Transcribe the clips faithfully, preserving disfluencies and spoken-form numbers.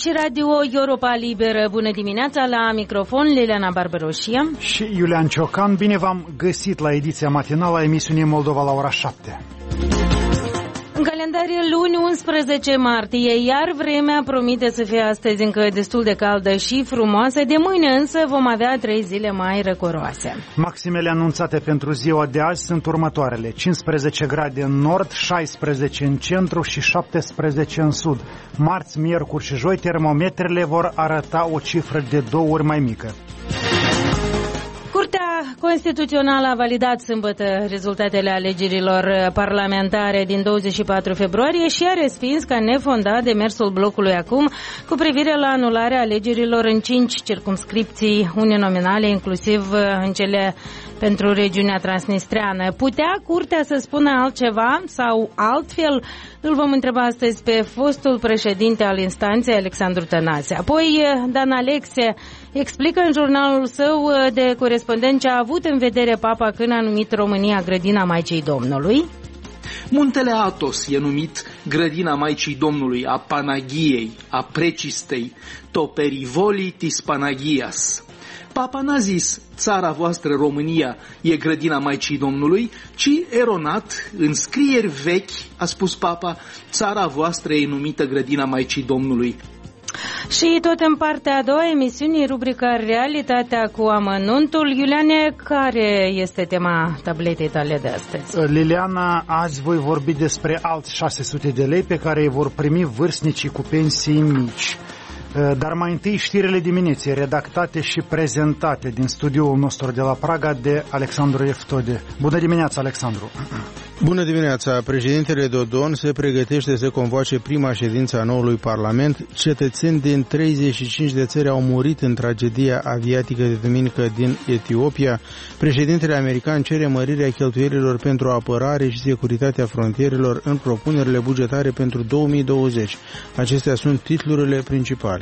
Aici Radio Europa Liberă. Bună dimineața, la microfon Liliana Barbaroșia și Iulian Ciocan. Bine v-am găsit la ediția matinală a emisiunii Moldova la ora șapte. În calendariul luni unsprezece martie, iar vremea promite să fie astăzi încă destul de caldă și frumoasă. De mâine însă vom avea trei zile mai răcoroase. Maximele anunțate pentru ziua de azi sunt următoarele: cincisprezece grade în nord, șaisprezece în centru și șaptesprezece în sud. Marți, miercuri și joi termometrele vor arăta o cifră de două ori mai mică. Curtea Constituțională a validat sâmbătă rezultatele alegerilor parlamentare din douăzeci și patru februarie și a respins ca nefondat demersul blocului acum cu privire la anularea alegerilor în cinci circumscripții uninominale, inclusiv în cele pentru regiunea transnistreană. Putea Curtea să spună altceva sau altfel? Îl vom întreba astăzi pe fostul președinte al instanței, Alexandru Tănase. Apoi, Dan Alexe explică în jurnalul său de corespondent ce a avut în vedere Papa când a numit România grădina Maicii Domnului. Muntele Athos e numit grădina Maicii Domnului, a Panagiei, a Precistei, to perivolitis Panagias. Papa n-a zis, țara voastră România e grădina Maicii Domnului, ci eronat, în scrieri vechi, a spus Papa, țara voastră e numită grădina Maicii Domnului. Și tot în partea a doua emisiunii, rubrica Realitatea cu amănuntul. Iuliane, care este tema tabletei tale de astăzi? Liliana, azi voi vorbi despre alți șase sute de lei pe care îi vor primi vârstnicii cu pensii mici. Dar mai întâi știrile dimineții, redactate și prezentate din studioul nostru de la Praga de Alexandru Eftode. Bună dimineața, Alexandru! Bună dimineața! Președintele Dodon se pregătește să convoace prima ședință a noului Parlament. Cetățeni din treizeci și cinci de țări au murit în tragedia aviatică de duminică din Etiopia. Președintele american cere mărirea cheltuielilor pentru apărare și securitatea frontierelor în propunerile bugetare pentru două mii douăzeci. Acestea sunt titlurile principale.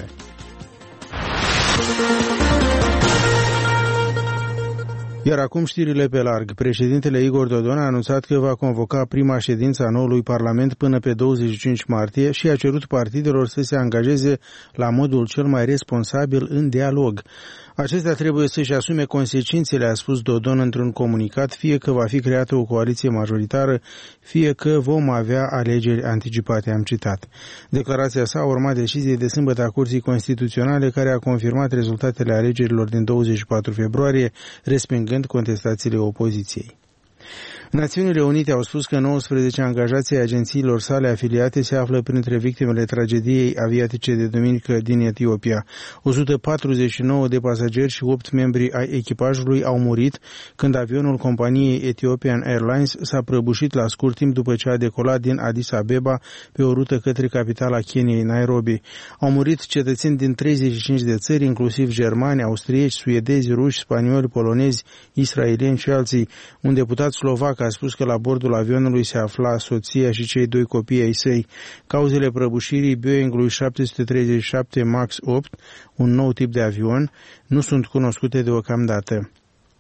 Iar acum știrile pe larg. Președintele Igor Dodon a anunțat că va convoca prima ședință a noului Parlament până pe douăzeci și cinci martie și a cerut partidelor să se angajeze la modul cel mai responsabil în dialog. Acestea trebuie să-și asume consecințele, a spus Dodon într-un comunicat, fie că va fi creată o coaliție majoritară, fie că vom avea alegeri anticipate, am citat. Declarația sa a urmat deciziei de sâmbătă a Curții Constituționale, care a confirmat rezultatele alegerilor din douăzeci și patru februarie, respingând contestațiile opoziției. Națiunile Unite au spus că nouăsprezece angajații ai agențiilor sale afiliate se află printre victimele tragediei aviatice de duminică din Etiopia. o sută patruzeci și nouă de pasageri și opt membri ai echipajului au murit când avionul companiei Ethiopian Airlines s-a prăbușit la scurt timp după ce a decolat din Addis Abeba pe o rută către capitala Keniei, Nairobi. Au murit cetățeni din treizeci și cinci de țări, inclusiv germani, austrieci, suedezi, ruși, spanioli, polonezi, israelieni și alții. Un deputat slovac a spus că la bordul avionului se afla soția și cei doi copii ai săi. Cauzele prăbușirii Boeing-ului șapte sute treizeci și șapte MAX opt, un nou tip de avion, nu sunt cunoscute deocamdată.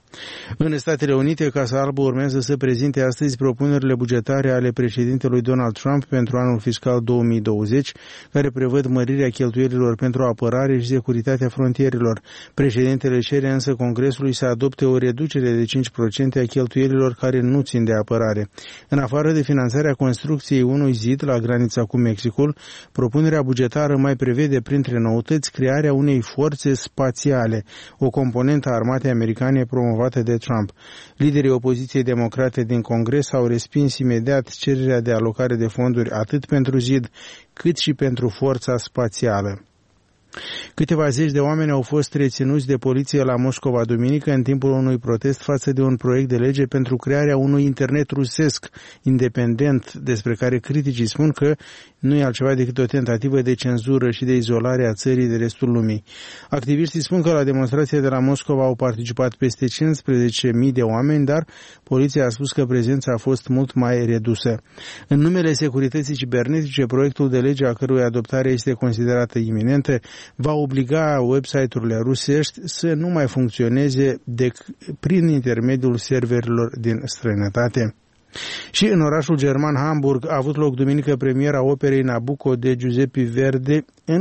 În Statele Unite, Casa Albă urmează să prezinte astăzi propunerile bugetare ale președintelui Donald Trump pentru anul fiscal două mii douăzeci, care prevăd mărirea cheltuielilor pentru apărare și securitatea frontierelor. Președintele cere însă Congresului să adopte o reducere de cinci la sută a cheltuielilor care nu țin de apărare. În afară de finanțarea construcției unui zid la granița cu Mexicul, propunerea bugetară mai prevede printre noutăți crearea unei forțe spațiale, o componentă a armatei americane promovată de Trump. Liderii opoziției democrate din Congres au respins imediat cererea de alocare de fonduri atât pentru zid cât și pentru forța spațială. Câteva zeci de oameni au fost reținuți de poliție la Moscova duminică în timpul unui protest față de un proiect de lege pentru crearea unui internet rusesc independent, despre care criticii spun că nu e altceva decât o tentativă de cenzură și de izolare a țării de restul lumii. Activiștii spun că la demonstrația de la Moscova au participat peste cincisprezece mii de oameni, dar poliția a spus că prezența a fost mult mai redusă. În numele securității cibernetice, proiectul de lege a cărui adoptare este considerată iminentă va obliga website-urile rusești să nu mai funcționeze decât prin intermediul serverilor din străinătate. Și în orașul german Hamburg a avut loc duminică premiera operei Nabucco de Giuseppe Verdi, în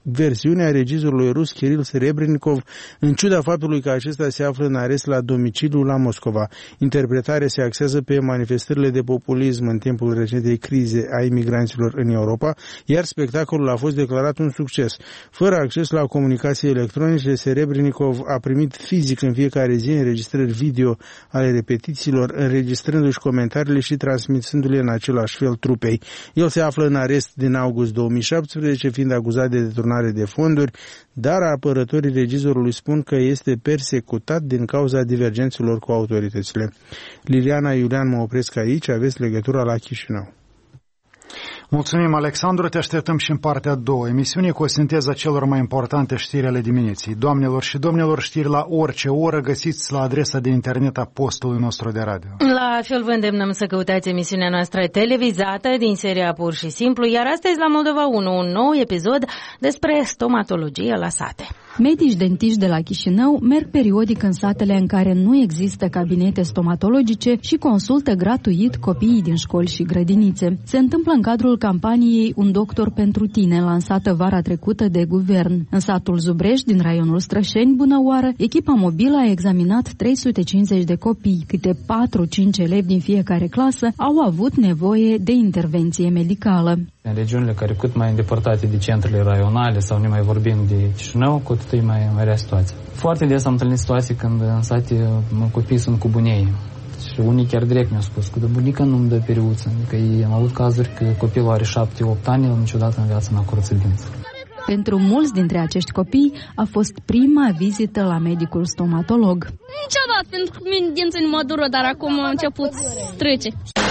versiunea regizorului rus Kiril Serebrennikov, în ciuda faptului că acesta se află în arest la domiciliu la Moscova. Interpretarea se axează pe manifestările de populism în timpul recentei crize a imigranților în Europa, iar spectacolul a fost declarat un succes. Fără acces la comunicații electronice, Serebrennikov a primit fizic în fiecare zi înregistrări video ale repetițiilor, înregistrându-și comentariile și transmițându-le în același fel trupei. El se află în arest din august două mii șaptesprezece, fiind acuzat de deturnare de fonduri, dar apărătorii regizorului spun că este persecutat din cauza divergențelor cu autoritățile. Liliana Iulian, mă opresc aici, aveți legătura la Chișinău. Mulțumim, Alexandru, te așteptăm și în partea a doua emisiunii cu o sinteză celor mai importante știri ale dimineții. Doamnelor și domnilor, știri la orice oră găsiți la adresa de internet a postului nostru de radio. La fel vă îndemnăm să căutați emisiunea noastră televizată din seria Pur și Simplu, iar astăzi la Moldova unu, un nou episod despre stomatologie la sate. Medici dentiști de la Chișinău merg periodic în satele în care nu există cabinete stomatologice și consultă gratuit copiii din școli și grădinițe. Se întâmplă în cadrul campaniei Un doctor pentru tine, lansată vara trecută de guvern. În satul Zubrești, din raionul Strășeni, Bunăoară, echipa mobilă a examinat trei sute cincizeci de copii. Câte patru cinci elevi din fiecare clasă au avut nevoie de intervenție medicală. În regiunile care cât mai îndepărtate de centrele raionale sau ne mai vorbim de Chișinău, cu atât e mai, mai rea situație. Foarte des am întâlnit situații când în sate copiii sunt cu bunei. Și unii chiar direct mi-au spus că de bunica nu-mi dă periuță. Adică ei, am avut cazuri că copilul are șapte opt ani, el niciodată în viață n-a curățit dinți. Pentru mulți dintre acești copii a fost prima vizită la medicul stomatolog. Niciodată, pentru că mine dinții nu mă dură, dar acum a început să trece.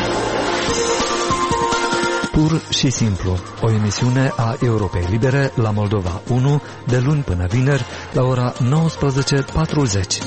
Pur și simplu, o emisiune a Europei Libere la Moldova unu, de luni până vineri, la ora nouăsprezece patruzeci.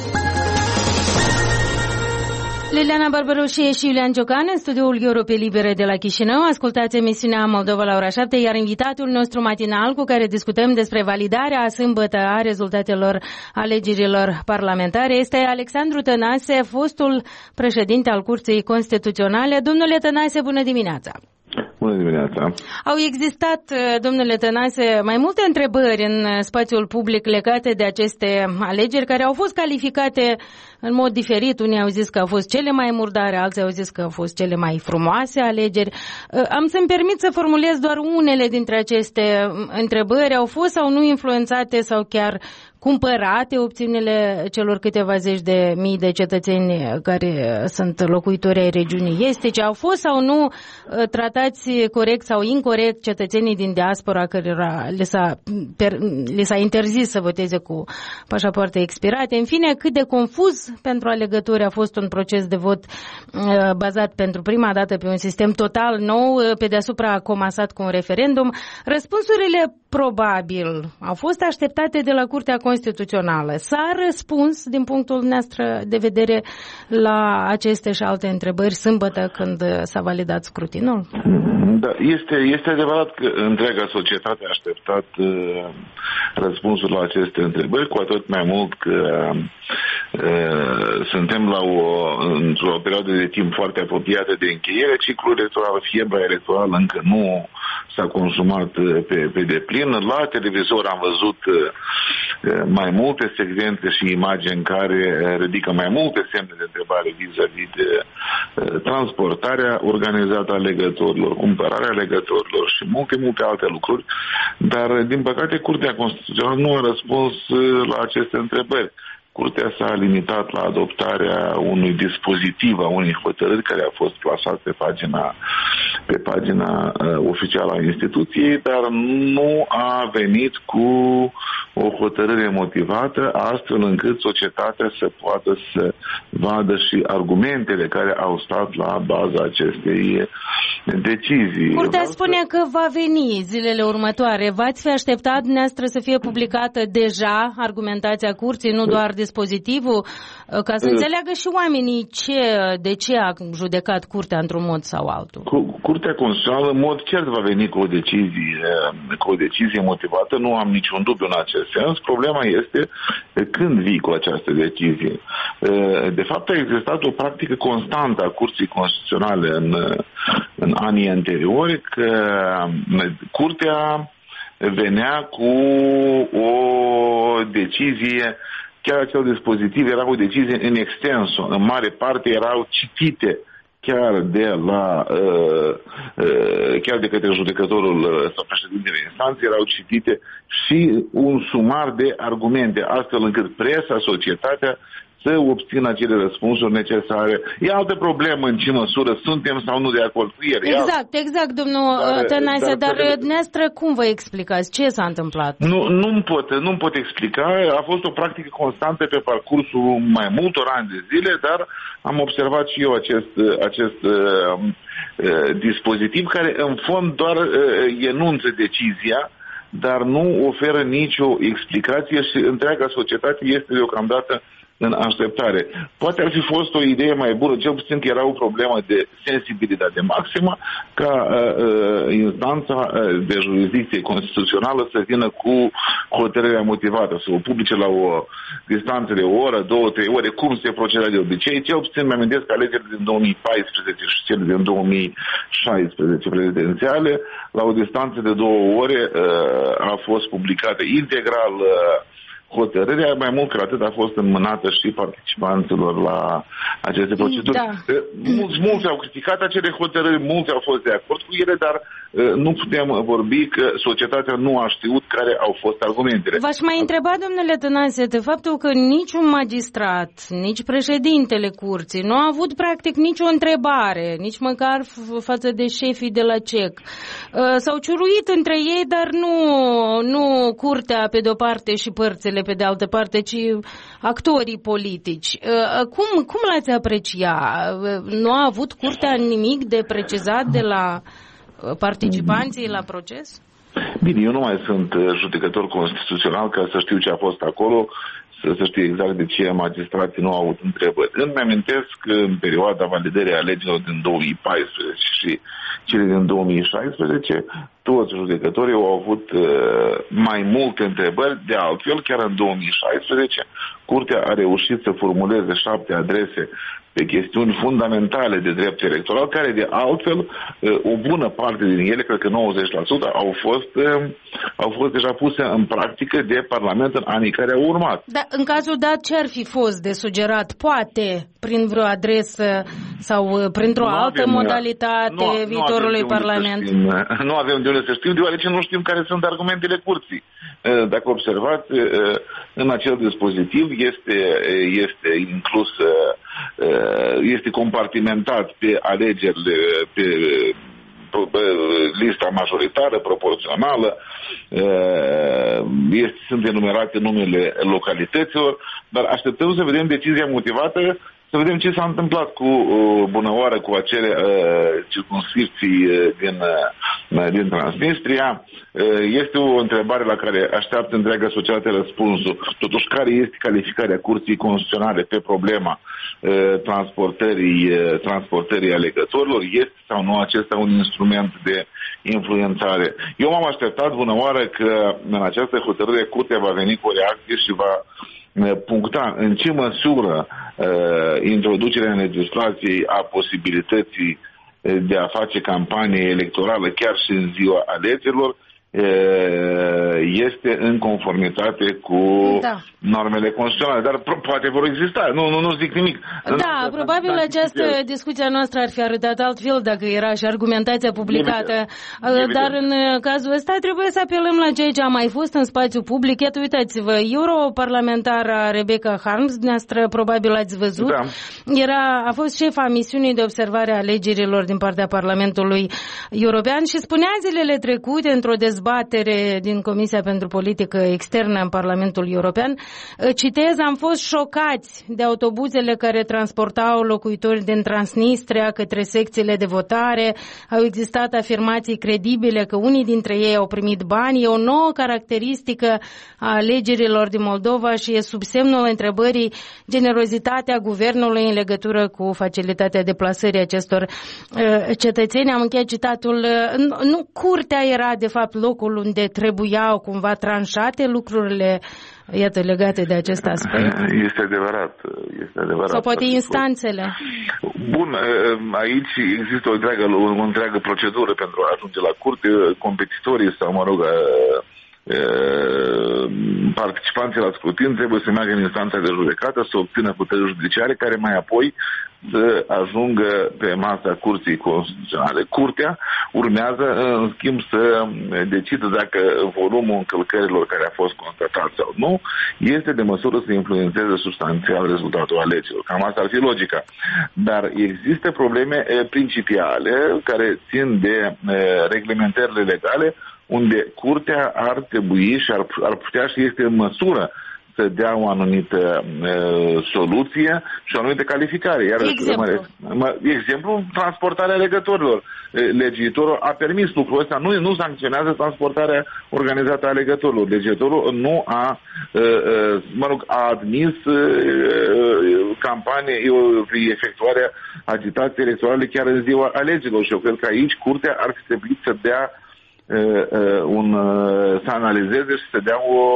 Liliana Barbaroșie și Iulian Ciocan în studioul Europei Libere de la Chișinău. Ascultați emisiunea Moldova la ora șapte, iar invitatul nostru matinal cu care discutăm despre validarea a sâmbătă a rezultatelor alegerilor parlamentare este Alexandru Tănase, fostul președinte al Curții Constituționale. Domnule Tănase, bună dimineața! Bună dimineața! Au existat, domnule Tănase, mai multe întrebări în spațiul public legate de aceste alegeri care au fost calificate în mod diferit. Unii au zis că au fost cele mai murdare, alții au zis că au fost cele mai frumoase alegeri. Am să-mi permit să formulez doar unele dintre aceste întrebări. Au fost sau nu influențate sau chiar cumpărate opțiunile celor câteva zeci de mii de cetățeni care sunt locuitori ai regiunii estice? Au fost sau nu tratați corect sau incorect cetățenii din diaspora cărora le s-a, per, le s-a interzis să voteze cu pașapoarte expirate? În fine, cât de confuz pentru alegători a fost un proces de vot uh, bazat pentru prima dată pe un sistem total nou, uh, pe deasupra comasat cu un referendum? Răspunsurile probabil au fost așteptate de la Curtea Constituțională. S-a răspuns din punctul nostru de vedere la aceste și alte întrebări sâmbătă când s-a validat scrutinul? Da, este, este adevărat că întreaga societate a așteptat uh, răspunsul la aceste întrebări, cu atât mai mult că uh, suntem la o, într-o perioadă de timp foarte apropiată de încheiere. Ciclul electoral, fiebra electorală încă nu s-a consumat pe, pe deplin. La televizor am văzut uh, mai multe secvențe și imagini care ridică mai multe semne de întrebare vis-a-vis de uh, transportarea organizată a alegătorilor, cumpărarea alegătorilor și multe, multe alte lucruri, dar, din păcate, Curtea Constituțională nu a răspuns la aceste întrebări. Curtea s-a limitat la adoptarea unui dispozitiv, a unei hotărâri care a fost plasat pe pagina, pe pagina uh, oficială a instituției, dar nu a venit cu o hotărâre motivată, astfel încât societatea să poată să vadă și argumentele care au stat la baza acestei decizii. Curtea spune că va veni zilele următoare. V-ați fi așteptat dumneavoastră să fie publicată deja argumentația Curții, nu doar dispozitivul, ca să înțeleagă și oamenii ce, de ce a judecat Curtea într-un mod sau altul? Curtea Constituțională, în mod cert, va veni cu o decizie, cu o decizie motivată. Nu am niciun dubiu în acest sens. Problema este când vii cu această decizie. De fapt, a existat o practică constantă a Curții Constituționale în, în anii anteriori, că Curtea venea cu o decizie, chiar acel dispozitiv era o decizie în extenso, în mare parte erau citite chiar de la uh, uh, chiar de către judecătorul sau președintele instanței, erau citite și un sumar de argumente, astfel încât presa, societatea să obțină acele răspunsuri necesare. E altă problemă în ce măsură suntem sau nu de acord cu el. Exact, exact, domnul Tănase, dar, dar dumneavoastră cum vă explicați? Ce s-a întâmplat? Nu, nu-mi pot, nu-mi pot explica. A fost o practică constantă pe parcursul mai multor ani de zile, dar am observat și eu acest, acest uh, uh, dispozitiv care în fond doar uh, enunță decizia, dar nu oferă nicio explicație și întreaga societate este deocamdată în așteptare. Poate ar fi fost o idee mai bună, cel puțin că era o problemă de sensibilitate maximă, ca uh, instanța de jurisdicție constituțională să vină cu hotărârea motivată, să o publice la o distanță de o oră, două, trei ore, cum se proceda de obicei. Cel puțin mi-amintesc că alegerile din două mii paisprezece și cele din două mii șaisprezece prezidențiale, la o distanță de două ore uh, a fost publicată integral uh, hotărârea, mai mult ca atât a fost înmânată și participanților la aceste proceduri. Da. Mulți, mulți au criticat acele hotărâri, mulți au fost de acord cu ele, dar uh, nu putem vorbi că societatea nu a știut care au fost argumentele. V-aș mai întreba, domnule Tănase, de faptul că niciun magistrat, nici președintele curții nu a avut practic nicio întrebare, nici măcar f- față de șefii de la C E C. Uh, s-au ciuruit între ei, dar nu, nu curtea pe de-o parte și părțile pe de altă parte, ci actorii politici. Cum, cum l-ați aprecia? Nu a avut curtea nimic de precizat de la participanții la proces? Bine, eu nu mai sunt judecător constituțional ca să știu ce a fost acolo, să, să știu exact de ce magistrații nu au avut întrebări. Îmi amintesc că în perioada validării alegerilor din două mii paisprezece și cele din două mii șaisprezece, toți judecătorii au avut uh, mai multe întrebări. De altfel, chiar în două mii șaisprezece, Curtea a reușit să formuleze șapte adrese pe chestiuni fundamentale de drept electoral, care de altfel, uh, o bună parte din ele, cred că nouăzeci la sută, au fost, uh, au fost deja puse în practică de Parlament în anii care au urmat. Dar în cazul dat, ce ar fi fost de sugerat? Poate, prin vreo adresă sau printr-o nu altă avem, modalitate nu, viitorului nu Parlament? Știm, nu avem de unde să știm, deoarece nu știm care sunt argumentele curții. Dacă observați, în acel dispozitiv este, este inclus, este compartimentat pe alegerile, pe lista majoritară, proporțională, este, sunt enumerate numele localităților, dar așteptăm să vedem decizia motivată, să vedem ce s-a întâmplat cu uh, bunăoară cu acele uh, circunscripții uh, din, uh, din Transnistria. Uh, este o întrebare la care așteaptă întreaga societate răspunsul. Totuși, care este calificarea Curții Constituționale pe problema uh, transportării, uh, transportării alegătorilor? Este sau nu acesta un instrument de influențare? Eu m-am așteptat bunăoară că în această hotărâre Curtea va veni cu o reacție și va puncta în ce măsură uh, introducerea în legislației a posibilității de a face campanie electorală chiar și în ziua alegerilor este în conformitate cu da. normele constituționale. Dar poate vor exista. Nu, nu, nu zic nimic. Da, nu, probabil da, această da. discuție noastră ar fi arătat altfel dacă era și argumentația publicată. Evident. Dar în cazul ăsta trebuie să apelăm la ceea ce a mai fost în spațiu public. Iată, uitați-vă, europarlamentara Rebecca Harms, dumneavoastră probabil ați văzut, da. era, a fost șefa misiunii de observare a alegerilor din partea Parlamentului European și spunea zilele trecute într-o dezbatere dezbatere din Comisia pentru Politică Externă în Parlamentul European. Citez, am fost șocați de autobuzele care transportau locuitori din Transnistria către secțiile de votare. Au existat afirmații credibile că unii dintre ei au primit bani. E o nouă caracteristică a alegerilor din Moldova și e sub semnul întrebării generozitatea guvernului în legătură cu facilitatea deplasării acestor uh, cetățeni. Am încheiat citatul. Uh, nu, curtea era de fapt locul unde trebuiau cumva tranșate lucrurile iată, legate de acest aspect. Este adevărat. Este adevărat. Sau poate instanțele. Bun, aici există o întreagă, o întreagă procedură pentru a ajunge la curte. Competitorii sau, mă rog, participanții la scrutin trebuie să meargă în instanța de judecată, să obțină puteri judiciare, care mai apoi să ajungă pe masa Curții Constituționale. Curtea urmează, în schimb, să decidă dacă volumul încălcărilor care a fost constatat sau nu este de măsură să influențeze substanțial rezultatul alegerilor. Cam asta ar fi logica. Dar există probleme principiale care țin de reglementările legale, unde curtea ar trebui și ar, ar putea și este în măsură să dea o anumită uh, soluție și o anumită calificare. Iar, exemplu. Mă, mă, exemplu, transportarea alegătorilor. Legiuitorul a permis lucrul ăsta, nu, nu sancționează transportarea organizată a alegătorilor. Legiuitorul nu a, uh, uh, mă rog, a admis uh, campanie, efectuarea agitației electorale chiar în ziua alegerilor. Și eu cred că aici curtea ar fi trebuit să dea un, să analizeze și să dea o,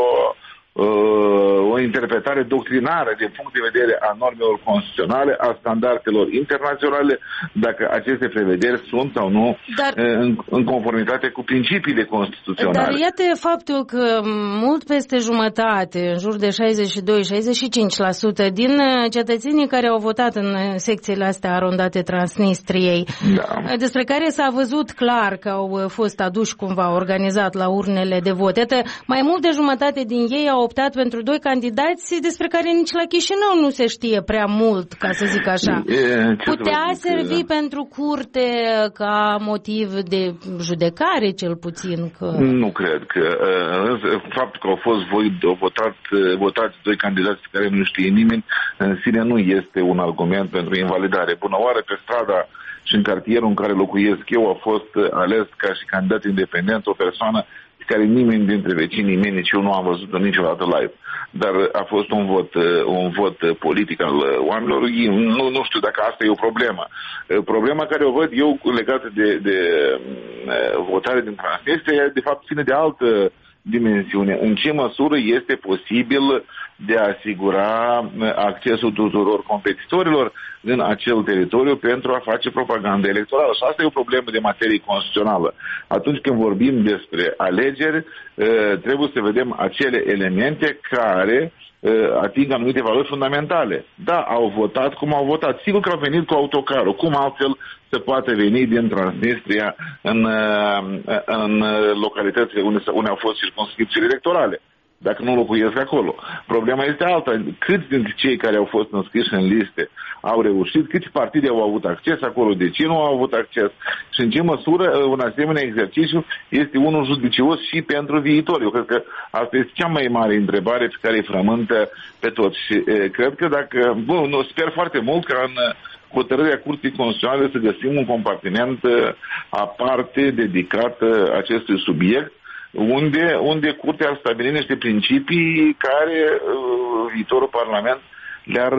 o interpretare doctrinară din punct de vedere a normelor constituționale, a standardelor internaționale, dacă aceste prevederi sunt sau nu dar, în, în conformitate cu principiile constituționale. Dar iată faptul că mult peste jumătate, în jur de șaizeci și doi șaizeci și cinci la sută din cetățenii care au votat în secțiile astea arondate Transnistriei, da. despre care s-a văzut clar că au fost aduși cumva organizat la urnele de vot. Iată, mai mult de jumătate din ei au optat pentru doi candidați despre care nici la Chișinău nu se știe prea mult, ca să zic așa. E, Putea servi că... pentru curte ca motiv de judecare, cel puțin? Că... Nu cred că. Faptul că au fost voi votat, votați doi candidați pe care nu știe nimeni, în sine nu este un argument pentru invalidare. Bună oară, pe strada și în cartierul în care locuiesc eu a fost ales ca și candidat independent o persoană care nimeni dintre vecinii mei, nici eu nu am văzut-o niciodată live. Dar a fost un vot, un vot politic al oamenilor. Nu, nu știu dacă asta e o problemă. Problema care o văd eu legată de, de votare din Transnistria, de fapt, ține de altă dimensiune. În ce măsură este posibil de a asigura accesul tuturor competitorilor în acel teritoriu pentru a face propagandă electorală. Și asta e o problemă de materie constituțională. Atunci când vorbim despre alegeri, trebuie să vedem acele elemente care ating anumite valori fundamentale. Da, au votat cum au votat. Sigur că au venit cu autocarul. Cum altfel se poate veni din Transnistria în, în localitățile unde, unde au fost circumscripțiile electorale, dacă nu locuiesc acolo. Problema este alta. Câți dintre cei care au fost înscriși în liste au reușit, câți partide au avut acces acolo, de ce nu au avut acces și în ce măsură un asemenea exercițiu este unul judicios și pentru viitor. Eu cred că asta este cea mai mare întrebare pe care îi frământă pe toți. Și e, cred că dacă, bun, nu, sper foarte mult că în hotărârea Curții Constituționale să găsim un compartiment aparte dedicat acestui subiect, unde, unde Curtea ar stabili niște principii care uh, viitorul Parlament le-ar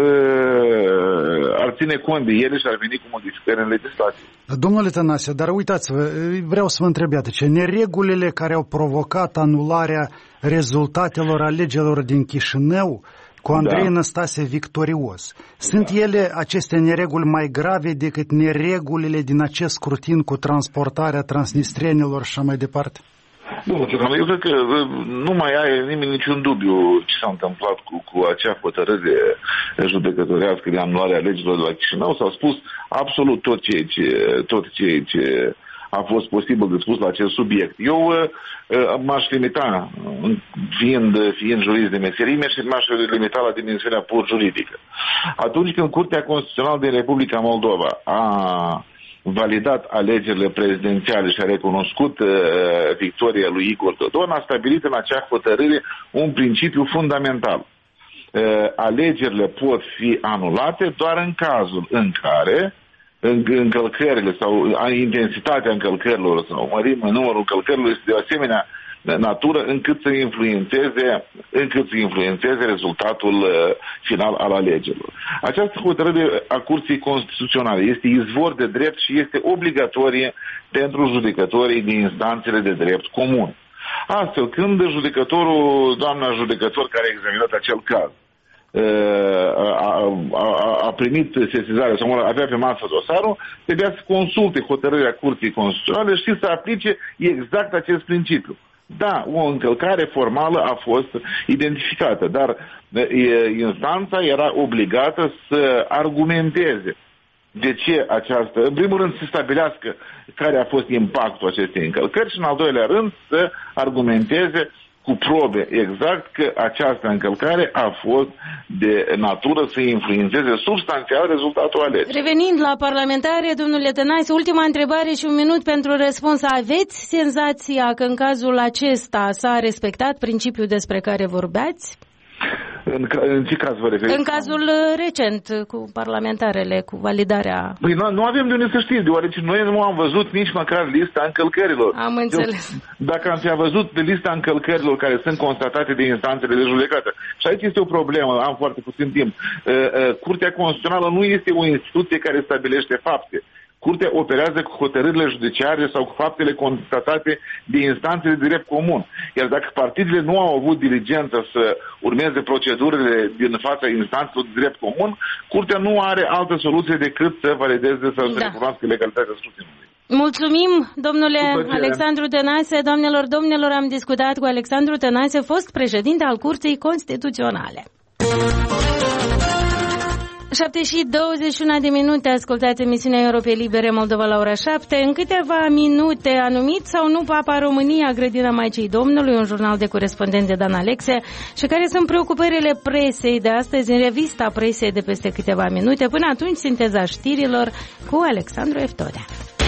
uh, ar ține cont de ele și ar veni cu modificări în legislație. Domnule Tănase, dar uitați-vă, vreau să vă întreb, iată, ce neregulile care au provocat anularea rezultatelor alegerilor din Chișinău cu Andrei da. Năstase victorios. Sunt da. ele, aceste nereguli, mai grave decât neregulile din acest scrutin cu transportarea transnistrienilor și așa mai departe? Nu, eu cred că nu mai are nimeni niciun dubiu ce s-a întâmplat cu, cu acea hotărâre judecătorească de anulare a legilor de la Chișinău. S-a spus absolut tot ceea ce, tot ceea ce a fost posibil de spus la acest subiect. Eu m-aș limita, fiind, fiind jurist de meserie, și m-aș limita la dimensiunea pur juridică. Atunci când Curtea Constituțională din Republica Moldova a validat alegerile prezidențiale și a recunoscut uh, victoria lui Igor Dodon, a stabilit în acea hotărâre un principiu fundamental. Uh, alegerile pot fi anulate doar în cazul în care încălcările sau intensitatea încălcărilor sau mărimea numărul încălcărilor este de asemenea natură încât să influențeze, încât să influențeze rezultatul uh, final al alegerilor. Această hotărâre a Curții Constituționale este izvor de drept și este obligatorie pentru judecătorii din instanțele de drept comun. Astfel, când judecătorul, doamna judecător care a examinat acel caz, A, a, a primit sesizarea sau avea pe masă dosarul, trebuia să consulte hotărârea Curții Constituționale și să aplice exact acest principiu. Da, o încălcare formală a fost identificată, dar instanța era obligată să argumenteze de ce această, în primul rând să stabilească care a fost impactul acestei încălcări și în al doilea rând să argumenteze cu probe exact că această încălcare a fost de natură să influențeze substanțial rezultatul alegerii. Revenind la parlamentare, domnule Tănase, ultima întrebare și un minut pentru răspuns. Aveți senzația că în cazul acesta s-a respectat principiul despre care vorbeați? În, în ce caz vă referiți? În cazul recent, cu parlamentarele, cu validarea... Păi nu, nu avem de unde să știți, deoarece noi nu am văzut nici măcar lista încălcărilor. Am înțeles. Eu, dacă am fi văzut de lista încălcărilor care sunt constatate de instanțele de judecată, și aici este o problemă, am foarte puțin timp. Curtea Constituțională nu este o instituție care stabilește fapte. Curtea operează cu hotărârile judiciare sau cu faptele constatate de instanțele de drept comun. Iar dacă partidele nu au avut diligență să urmeze procedurile din fața instanțelor de drept comun, Curtea nu are altă soluție decât să valideze sau să da. recunoască legalitatea scrutinului. Mulțumim, domnule Alexandru Tănase. Doamnelor, domnilor, am discutat cu Alexandru Tănase, fost președinte al Curții Constituționale. șapte și douăzeci și unu de minute, ascultați emisiunea Europei Libere Moldova la ora șapte. În câteva minute, anumit sau nu Papa România, grădina Maicii Domnului, un jurnal de corespondent de Dan Alexe, și care sunt preocupările presei de astăzi în revista presei de peste câteva minute. Până atunci, sinteza știrilor cu Alexandru Eftorea.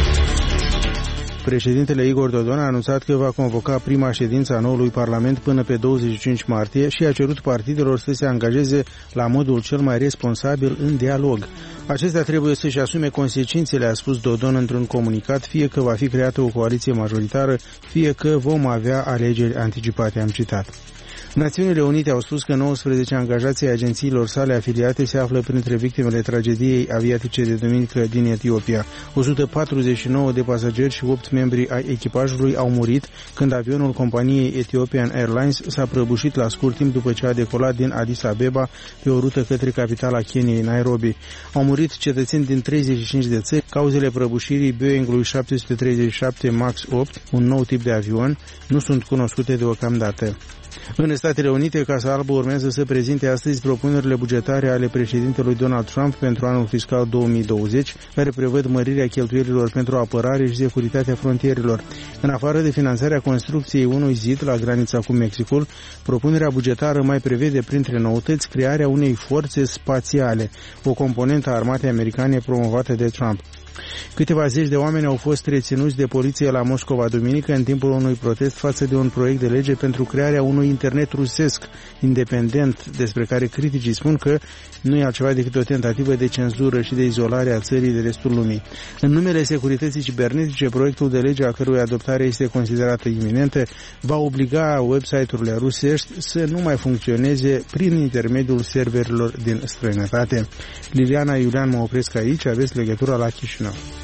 Președintele Igor Dodon a anunțat că va convoca prima ședință a noului Parlament până pe douăzeci și cinci martie și a cerut partidelor să se angajeze la modul cel mai responsabil în dialog. Acestea trebuie să-și asume consecințele, a spus Dodon într-un comunicat, fie că va fi creată o coaliție majoritară, fie că vom avea alegeri anticipate, am citat. Națiunile Unite au spus că nouăsprezece angajați ai agențiilor sale afiliate se află printre victimele tragediei aviatice de duminică din Etiopia. o sută patruzeci și nouă de pasageri și opt membri ai echipajului au murit când avionul companiei Ethiopian Airlines s-a prăbușit la scurt timp după ce a decolat din Addis Abeba pe o rută către capitala Keniei, Nairobi. Au murit cetățeni din treizeci și cinci de țări. Cauzele prăbușirii Boeing-ului șapte sute treizeci și șapte MAX opt, un nou tip de avion, nu sunt cunoscute deocamdată. În Statele Unite, Casa Albă urmează să prezinte astăzi propunerile bugetare ale președintelui Donald Trump pentru anul fiscal două mii douăzeci, care prevăd mărirea cheltuielilor pentru apărare și securitatea frontierelor. În afară de finanțarea construcției unui zid la granița cu Mexicul, propunerea bugetară mai prevede, printre noutăți, crearea unei forțe spațiale, o componentă a armatei americane promovată de Trump. Câteva zeci de oameni au fost reținuți de poliție la Moscova duminică în timpul unui protest față de un proiect de lege pentru crearea unui internet rusesc independent, despre care criticii spun că nu e altceva decât o tentativă de cenzură și de izolare a țării de restul lumii. În numele securității cibernetice, proiectul de lege, a cărui adoptare este considerată iminentă, va obliga website-urile rusești să nu mai funcționeze prin intermediul serverilor din străinătate. Liliana Iulian, mă opresc aici, aveți legătura la Chișinău.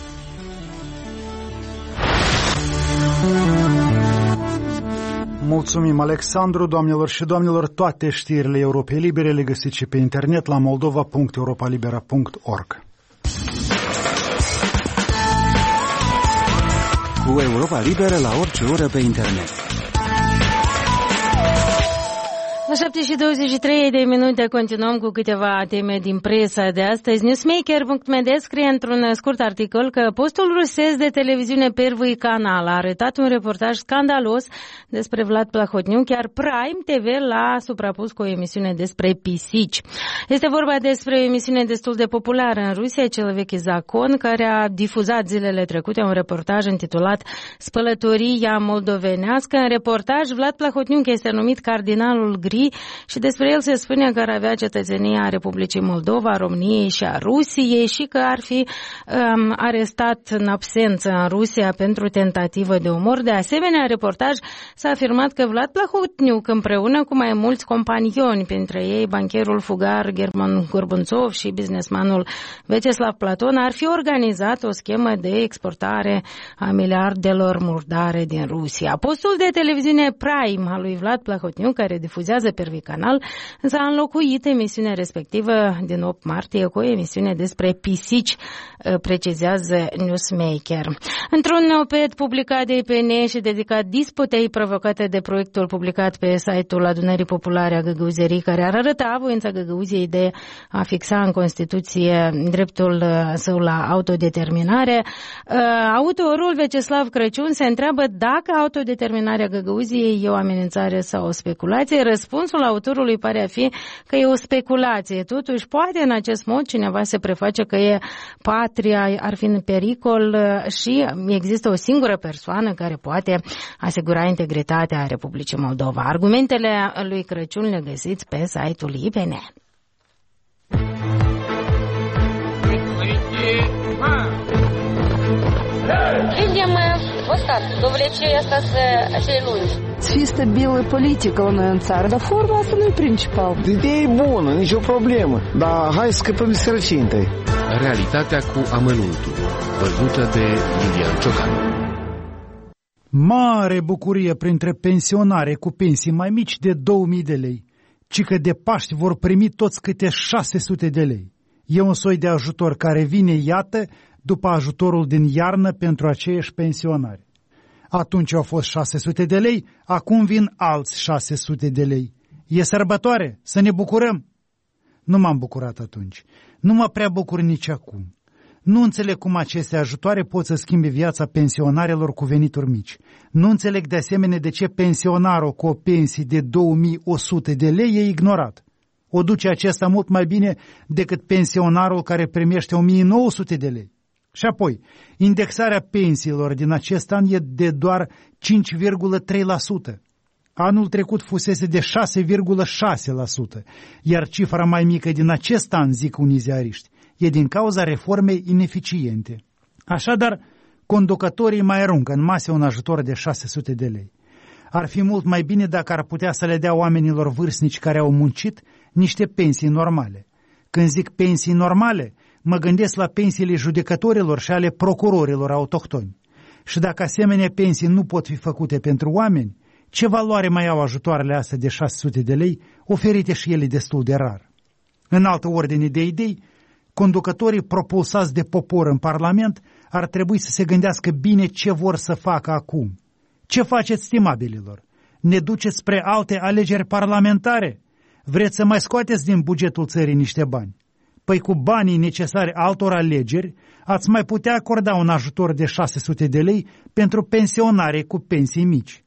Mulțumim, Alexandru. Doamnelor și domnilor, toate știrile Europei Libere le găsiți și pe internet la moldova punct europa libera punct org. Cu Europa Liberă la orice oră pe internet. La șapte și douăzeci și trei de minute continuăm cu câteva teme din presa de astăzi. Newsmaker punct m d scrie într-un scurt articol că postul rusesc de televiziune Первый Canal a arătat un reportaj scandalos despre Vlad Plahotniuc, iar Prime T V l-a suprapus cu o emisiune despre pisici. Este vorba despre o emisiune destul de populară în Rusia, Cel vechi Zakon, care a difuzat zilele trecute un reportaj intitulat Spălătoria moldovenească. În reportaj, Vlad Plahotniuc este numit cardinalul gri copii și despre el se spune că ar avea cetățenia Republicii Moldova, României și a Rusiei și că ar fi um, arestat în absență în Rusia pentru tentativă de omor. De asemenea, reportaj s-a afirmat că Vlad Plahotniuc, împreună cu mai mulți companioni, printre ei bancherul fugar German Gorbunțov și businessmanul Vyacheslav Platon, ar fi organizat o schemă de exportare a miliardelor murdare din Rusia. Postul de televiziune Prime al lui Vlad Plahotniuc, care difuzează pe Canal, însă a înlocuit emisiunea respectivă din opt martie cu o emisiune despre pisici, precizează Newsmaker. Într-un oped publicat de I P N și dedicat disputei provocate de proiectul publicat pe site-ul Adunării Populare a Găgăuzerii, care ar arăta voința Găgăuziei de a fixa în Constituție dreptul său la autodeterminare, autorul Vyacheslav Crăciun se întreabă dacă autodeterminarea Găgăuziei e o amenințare sau o speculație. Răspunsul autorului pare a fi că e o speculație. Totuși, poate în acest mod cineva se preface că e patria, ar fi în pericol și există o singură persoană care poate asigura integritatea Republicii Moldova. Argumentele lui Crăciun le găsiți pe site-ul I P N. Видим мы вот так, до влечения остаться acei lungi. Чисто белая политика la noi în țară, dar forma asta nu e principal. Ideea e bună, nicio problemă, dar hai să scăpăm de sărăcie întâi. Realitatea cu amănuntul, văzută de Lilian Ciocan. Mare bucurie printre pensionare cu pensii mai mici de două mii de lei, ci că de Paști vor primi toți câte șase sute de lei. E un soi de ajutor care vine, iată, după ajutorul din iarnă pentru aceiași pensionari. Atunci au fost șase sute de lei, acum vin alți șase sute de lei. E sărbătoare, să ne bucurăm! Nu m-am bucurat atunci, nu mă prea bucur nici acum. Nu înțeleg cum aceste ajutoare pot să schimbe viața pensionarilor cu venituri mici. Nu înțeleg de asemenea de ce pensionarul cu o pensie de două mii o sută de lei e ignorat. O duce acesta mult mai bine decât pensionarul care primește o mie nouă sute de lei. Și apoi, indexarea pensiilor din acest an e de doar cinci virgulă trei la sută. Anul trecut fusese de șase virgulă șase la sută, iar cifra mai mică din acest an, zic unii ziariști, e din cauza reformei ineficiente. Așadar, conducătorii mai aruncă în masă un ajutor de șase sute de lei. Ar fi mult mai bine dacă ar putea să le dea oamenilor vârstnici care au muncit niște pensii normale. Când zic pensii normale, mă gândesc la pensiile judecătorilor și ale procurorilor autohtoni. Și dacă asemenea pensii nu pot fi făcute pentru oameni, ce valoare mai au ajutoarele astea de șase sute de lei, oferite și ele destul de rar? În altă ordine de idei, conducătorii propulsați de popor în Parlament ar trebui să se gândească bine ce vor să facă acum. Ce faceți, stimabililor? Ne duceți spre alte alegeri parlamentare? Vreți să mai scoateți din bugetul țării niște bani? Păi cu banii necesari altor alegeri, ați mai putea acorda un ajutor de șase sute de lei pentru pensionare cu pensii mici.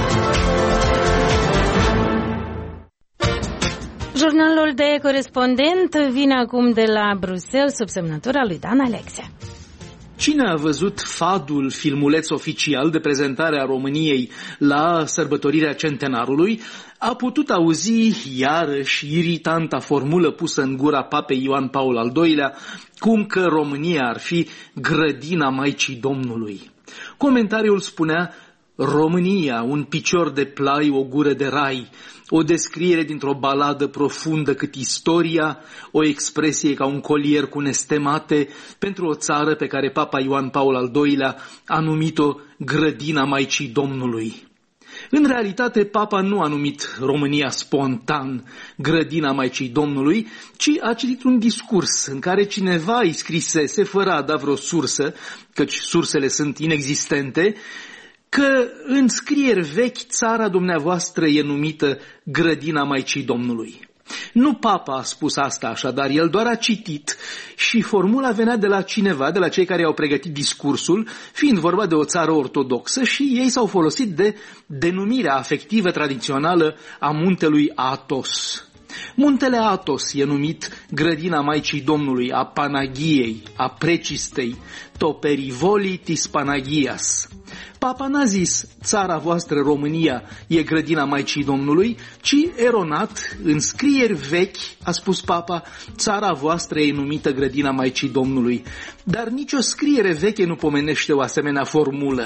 Jurnalul de corespondent vine acum de la Bruxelles sub semnătura lui Dan Alexe. Cine a văzut fadul filmuleț oficial de prezentare a României la sărbătorirea centenarului a putut auzi iarăși iritanta formulă pusă în gura papei Ioan Paul al doilea, cum că România ar fi grădina Maicii Domnului. Comentariul spunea: România, un picior de plai, o gură de rai, o descriere dintr-o baladă profundă cât istoria, o expresie ca un colier cu nestemate pentru o țară pe care Papa Ioan Paul al doilea a numit-o grădina Maicii Domnului. În realitate, Papa nu a numit România spontan grădina Maicii Domnului, ci a citit un discurs în care cineva îi scrisese, fără a da vreo sursă, căci sursele sunt inexistente, că în scrieri vechi țara dumneavoastră e numită grădina Maicii Domnului. Nu Papa a spus asta așadar, el doar a citit și formula venea de la cineva, de la cei care au pregătit discursul, fiind vorba de o țară ortodoxă, și ei s-au folosit de denumirea afectivă tradițională a muntelui Athos. Muntele Athos e numit grădina Maicii Domnului, a Panagiei, a Precistei, to perivolii tis Panagias. Papa n-a zis, țara voastră România e grădina Maicii Domnului, ci eronat, în scrieri vechi, a spus Papa, țara voastră e numită grădina Maicii Domnului. Dar nicio scriere veche nu pomenește o asemenea formulă.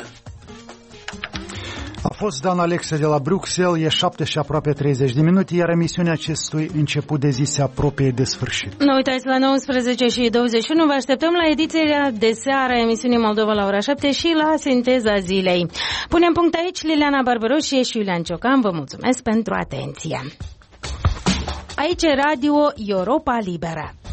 A fost Dan Alexe de la Bruxelles, e șapte și aproape treizeci de minute, iar emisiunea acestui început de zi se apropie de sfârșit. Nu uitați, la nouăsprezece și douăzeci și unu vă așteptăm la ediția de seară a emisiunii Moldova la ora șapte și la Sinteza Zilei. Punem punct aici, Liliana Barbaroșie și Iulian Ciocan, vă mulțumesc pentru atenție. Aici e Radio Europa Liberă.